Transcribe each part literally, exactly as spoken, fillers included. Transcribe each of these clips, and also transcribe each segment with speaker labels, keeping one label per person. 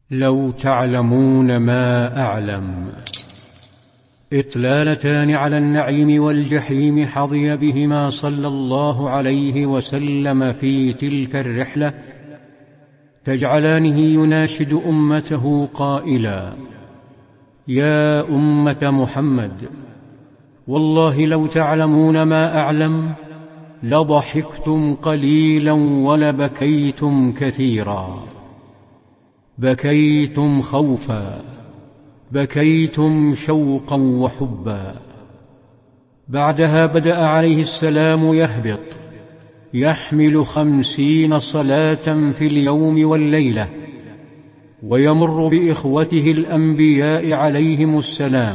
Speaker 1: لو تعلمون ما أعلم. إطلالتان على النعيم والجحيم حظي بهما صلى الله عليه وسلم في تلك الرحلة، تجعلانه يناشد أمته قائلا: يا أمة محمد، والله لو تعلمون ما أعلم لضحكتم قليلا ولبكيتم كثيرا. بكيتم خوفا، بكيتم شوقا وحبا. بعدها بدأ عليه السلام يهبط، يحمل خمسين صلاة في اليوم والليلة، ويمر بإخوته الأنبياء عليهم السلام.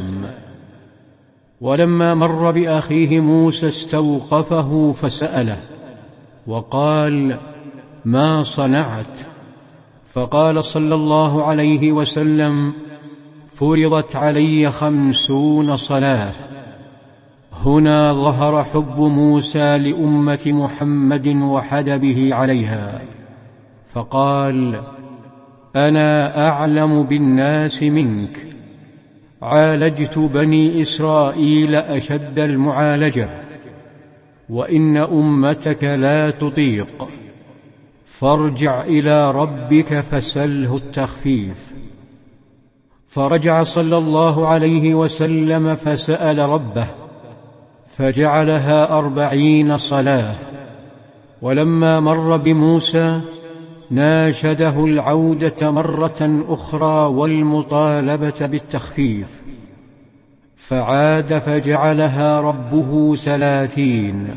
Speaker 1: ولما مر بأخيه موسى استوقفه فسأله وقال: ما صنعت؟ فقال صلى الله عليه وسلم: فرضت علي خمسون صلاة. هنا ظهر حب موسى لأمة محمد وحدبه عليها، فقال: أنا أعلم بالناس منك، عالجت بني إسرائيل أشد المعالجة، وإن أمتك لا تطيق، فارجع إلى ربك فسله التخفيف. فرجع صلى الله عليه وسلم فسأل ربه فجعلها أربعين صلاة. ولما مر بموسى ناشده العودة مرة أخرى والمطالبة بالتخفيف، فعاد فجعلها ربه ثلاثين.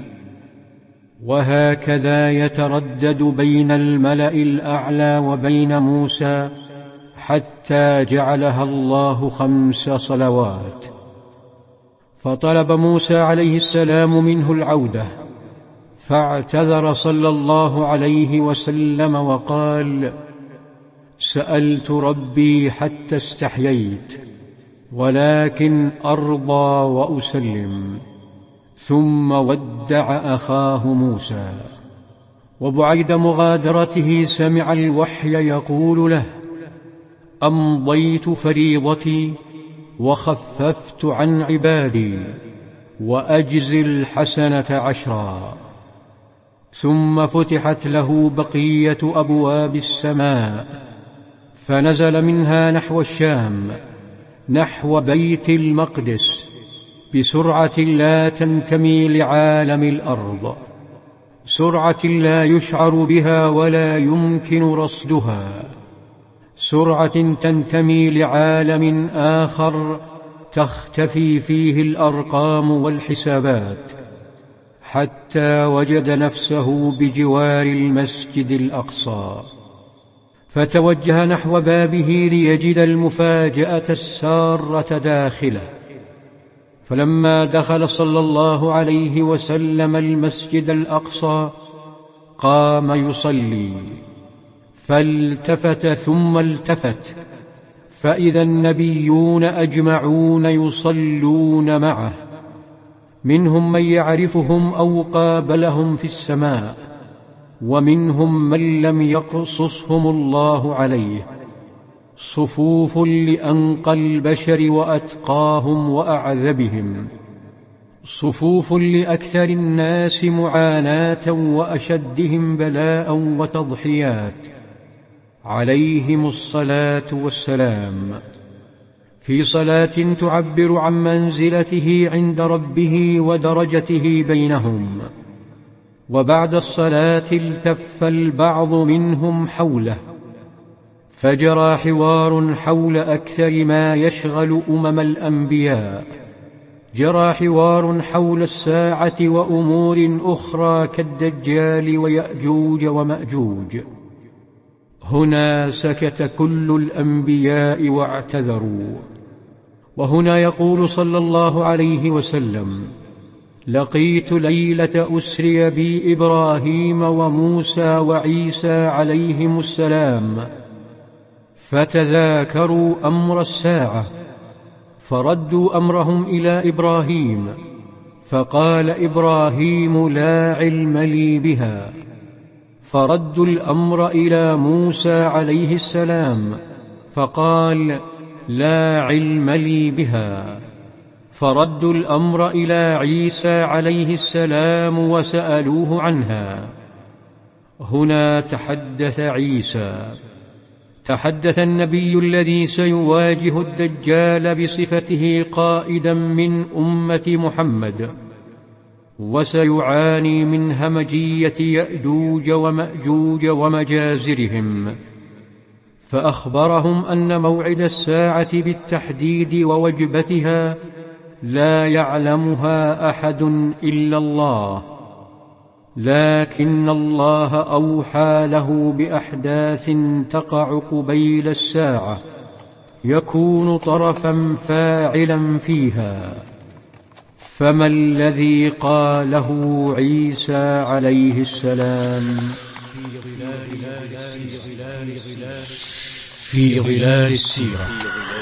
Speaker 1: وهكذا يتردد بين الملأ الأعلى وبين موسى حتى جعلها الله خمس صلوات. فطلب موسى عليه السلام منه العودة، فاعتذر صلى الله عليه وسلم وقال: سألت ربي حتى استحييت، ولكن أرضى وأسلم. ثم ودع أخاه موسى. وبعيد مغادرته سمع الوحي يقول له: أمضيت فريضتي وخففت عن عبادي، وأجزي الحسنة عشرا. ثم فتحت له بقية أبواب السماء، فنزل منها نحو الشام، نحو بيت المقدس، بسرعة لا تنتمي لعالم الأرض، سرعة لا يشعر بها ولا يمكن رصدها، سرعة تنتمي لعالم آخر تختفي فيه الأرقام والحسابات، حتى وجد نفسه بجوار المسجد الأقصى، فتوجه نحو بابه ليجد المفاجأة السارة داخله. فلما دخل صلى الله عليه وسلم المسجد الأقصى قام يصلي، فالتفت ثم التفت، فإذا النبيون أجمعون يصلون معه، منهم من يعرفهم أو قابلهم في السماء، ومنهم من لم يقصصهم الله عليه، صفوف لأنقى البشر وأتقاهم وأعذبهم، صفوف لأكثر الناس معاناة وأشدهم بلاء وتضحيات، عليهم الصلاة والسلام، في صلاة تعبر عن منزلته عند ربه ودرجته بينهم. وبعد الصلاة التف البعض منهم حوله، فجرى حوار حول أكثر ما يشغل أمم الأنبياء، جرى حوار حول الساعة وأمور أخرى كالدجال ويأجوج ومأجوج. هنا سكت كل الأنبياء واعتذروا. وهنا يقول صلى الله عليه وسلم: لقيت ليلة أسري بي إبراهيم وموسى وعيسى عليهم السلام، فتذاكروا أمر الساعة، فردوا أمرهم إلى إبراهيم، فقال إبراهيم: لا علم لي بها. فردوا الأمر إلى موسى عليه السلام، فقال: لا علم لي بها. فردوا الأمر إلى عيسى عليه السلام وسألوه عنها. هنا تحدث عيسى. تحدث النبي الذي سيواجه الدجال بصفته قائدا من أمة محمد، وسيعاني من همجية يأجوج ومأجوج ومجازرهم، فأخبرهم أن موعد الساعة بالتحديد ووجبتها لا يعلمها أحد إلا الله، لكن الله أوحى له بأحداث تقع قبيل الساعة يكون طرفا فاعلا فيها. فما الذي قاله عيسى عليه السلام؟ في ظلال السيرة.